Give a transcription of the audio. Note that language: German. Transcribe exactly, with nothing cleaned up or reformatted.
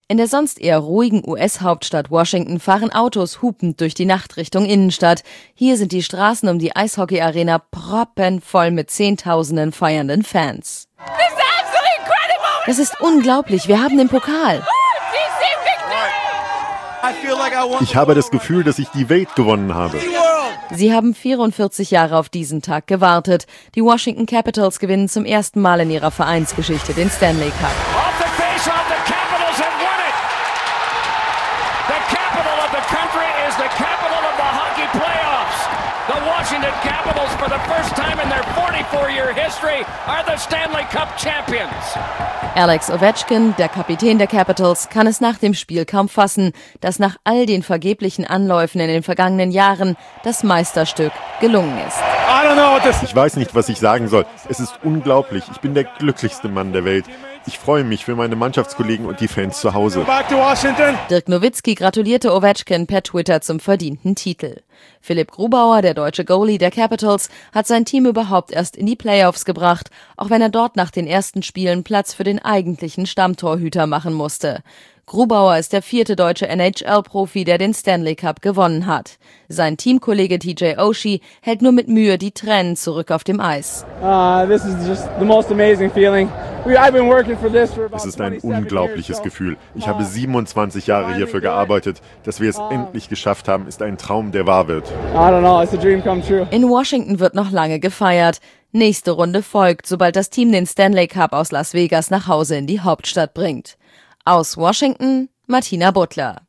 In der sonst eher ruhigen U S-Hauptstadt Washington fahren Autos hupend durch die Nacht Richtung Innenstadt. Hier sind die Straßen um die Eishockey-Arena proppenvoll mit Zehntausenden feiernden Fans. Das ist unglaublich, wir haben den Pokal. Ich habe das Gefühl, dass ich die Welt gewonnen habe. Sie haben vierundvierzig Jahre auf diesen Tag gewartet. Die Washington Capitals gewinnen zum ersten Mal in ihrer Vereinsgeschichte den Stanley Cup. The Washington Capitals, for the first time in their forty-four year history, are the Stanley Cup champions. Alex Ovechkin, der Kapitän der Capitals, kann es nach dem Spiel kaum fassen, dass nach all den vergeblichen Anläufen in den vergangenen Jahren das Meisterstück gelungen ist. Ich weiß nicht, was ich sagen soll. Es ist unglaublich. Ich bin der glücklichste Mann der Welt. Ich freue mich für meine Mannschaftskollegen und die Fans zu Hause. Dirk Nowitzki gratulierte Ovechkin per Twitter zum verdienten Titel. Philipp Grubauer, der deutsche Goalie der Capitals, hat sein Team überhaupt erst in die Playoffs gebracht, auch wenn er dort nach den ersten Spielen Platz für den eigentlichen Stammtorhüter machen musste. Grubauer ist der vierte deutsche N H L-Profi, der den Stanley Cup gewonnen hat. Sein Teamkollege T J Oshie hält nur mit Mühe die Tränen zurück auf dem Eis. Es ist ein unglaubliches Gefühl. Ich habe siebenundzwanzig Jahre hierfür gearbeitet. Dass wir es endlich geschafft haben, ist ein Traum, der wahr wird. In Washington wird noch lange gefeiert. Nächste Runde folgt, sobald das Team den Stanley Cup aus Las Vegas nach Hause in die Hauptstadt bringt. Aus Washington, Martina Butler.